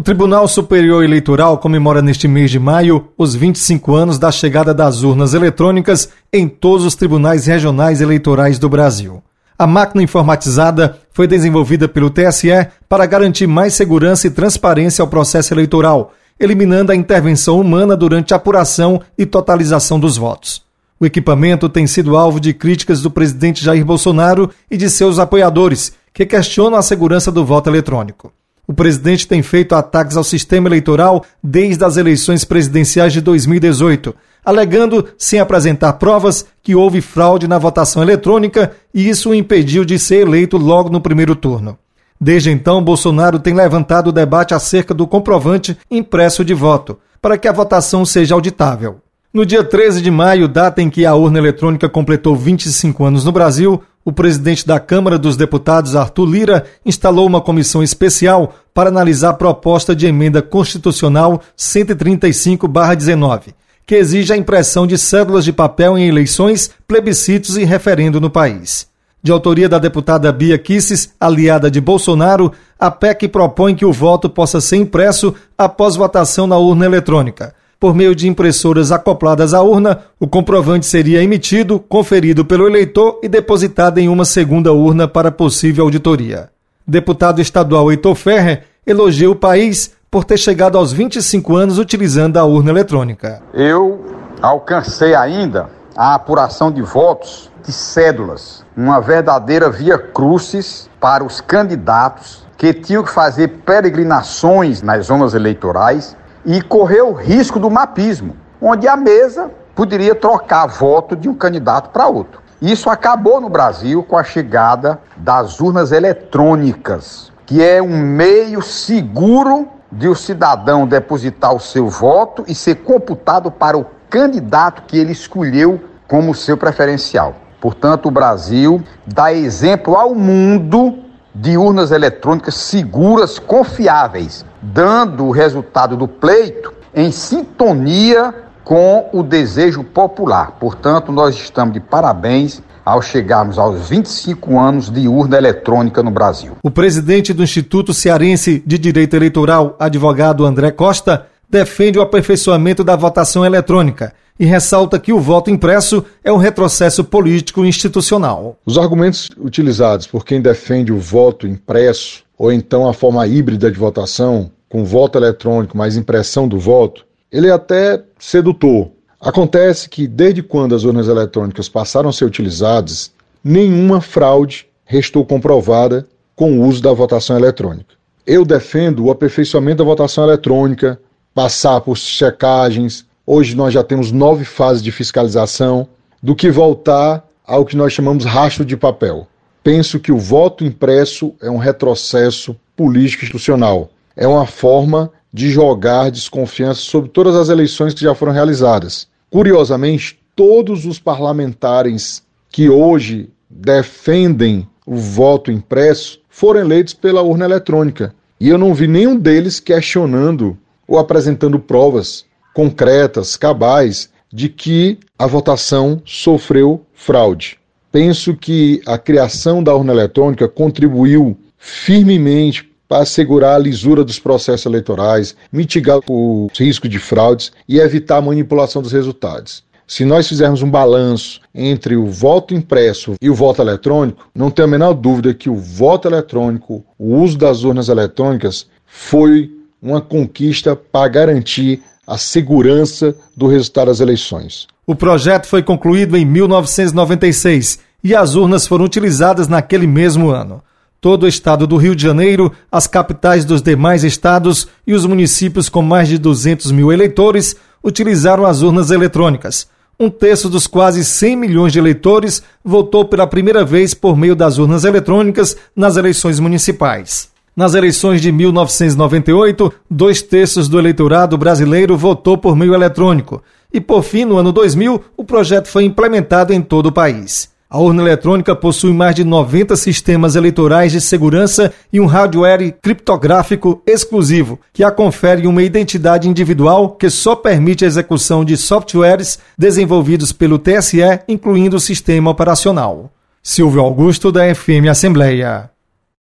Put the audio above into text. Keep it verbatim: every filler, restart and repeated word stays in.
O Tribunal Superior Eleitoral comemora neste mês de maio os vinte e cinco anos da chegada das urnas eletrônicas em todos os tribunais regionais eleitorais do Brasil. A máquina informatizada foi desenvolvida pelo T S E para garantir mais segurança e transparência ao processo eleitoral, eliminando a intervenção humana durante a apuração e totalização dos votos. O equipamento tem sido alvo de críticas do presidente Jair Bolsonaro e de seus apoiadores, que questionam a segurança do voto eletrônico. O presidente tem feito ataques ao sistema eleitoral desde as eleições presidenciais de dois mil e dezoito, alegando, sem apresentar provas, que houve fraude na votação eletrônica e isso o impediu de ser eleito logo no primeiro turno. Desde então, Bolsonaro tem levantado o debate acerca do comprovante impresso de voto, para que a votação seja auditável. No dia treze de maio, data em que a urna eletrônica completou vinte e cinco anos no Brasil, o presidente da Câmara dos Deputados, Arthur Lira, instalou uma comissão especial para analisar a proposta de emenda constitucional cento e trinta e cinco barra dezenove, que exige a impressão de cédulas de papel em eleições, plebiscitos e referendo no país. De autoria da deputada Bia Kicis, aliada de Bolsonaro, a P E C propõe que o voto possa ser impresso após votação na urna eletrônica. Por meio de impressoras acopladas à urna, o comprovante seria emitido, conferido pelo eleitor e depositado em uma segunda urna para possível auditoria. Deputado estadual Heitor Ferrer elogia o país por ter chegado aos vinte e cinco anos utilizando a urna eletrônica. Eu alcancei ainda a apuração de votos de cédulas, uma verdadeira via crucis para os candidatos que tinham que fazer peregrinações nas zonas eleitorais e correr o risco do mapismo, onde a mesa poderia trocar voto de um candidato para outro. Isso acabou no Brasil com a chegada das urnas eletrônicas, que é um meio seguro de o cidadão depositar o seu voto e ser computado para o candidato que ele escolheu como seu preferencial. Portanto, o Brasil dá exemplo ao mundo de urnas eletrônicas seguras, confiáveis, dando o resultado do pleito em sintonia com o desejo popular. Portanto, nós estamos de parabéns ao chegarmos aos vinte e cinco anos de urna eletrônica no Brasil. O presidente do Instituto Cearense de Direito Eleitoral, advogado André Costa, defende o aperfeiçoamento da votação eletrônica e ressalta que o voto impresso é um retrocesso político e institucional. Os argumentos utilizados por quem defende o voto impresso, ou então a forma híbrida de votação, com voto eletrônico mais impressão do voto, ele é até sedutor. Acontece que, desde quando as urnas eletrônicas passaram a ser utilizadas, nenhuma fraude restou comprovada com o uso da votação eletrônica. Eu defendo o aperfeiçoamento da votação eletrônica, passar por checagens. Hoje nós já temos nove fases de fiscalização, do que voltar ao que nós chamamos rastro de papel. Penso que o voto impresso é um retrocesso político institucional. É uma forma de jogar desconfiança sobre todas as eleições que já foram realizadas. Curiosamente, todos os parlamentares que hoje defendem o voto impresso foram eleitos pela urna eletrônica. E eu não vi nenhum deles questionando ou apresentando provas concretas, cabais, de que a votação sofreu fraude. Penso que a criação da urna eletrônica contribuiu firmemente para assegurar a lisura dos processos eleitorais, mitigar o risco de fraudes e evitar a manipulação dos resultados. Se nós fizermos um balanço entre o voto impresso e o voto eletrônico, não tenho a menor dúvida que o voto eletrônico, o uso das urnas eletrônicas, foi uma conquista para garantir a segurança do resultado das eleições. O projeto foi concluído em mil novecentos e noventa e seis e as urnas foram utilizadas naquele mesmo ano. Todo o estado do Rio de Janeiro, as capitais dos demais estados e os municípios com mais de duzentos mil eleitores utilizaram as urnas eletrônicas. Um terço dos quase cem milhões de eleitores votou pela primeira vez por meio das urnas eletrônicas nas eleições municipais. Nas eleições de mil novecentos e noventa e oito, dois terços do eleitorado brasileiro votou por meio eletrônico. E, por fim, no ano dois mil, o projeto foi implementado em todo o país. A urna eletrônica possui mais de noventa sistemas eleitorais de segurança e um hardware criptográfico exclusivo, que a confere uma identidade individual que só permite a execução de softwares desenvolvidos pelo T S E, incluindo o sistema operacional. Silvio Augusto, da F M Assembleia.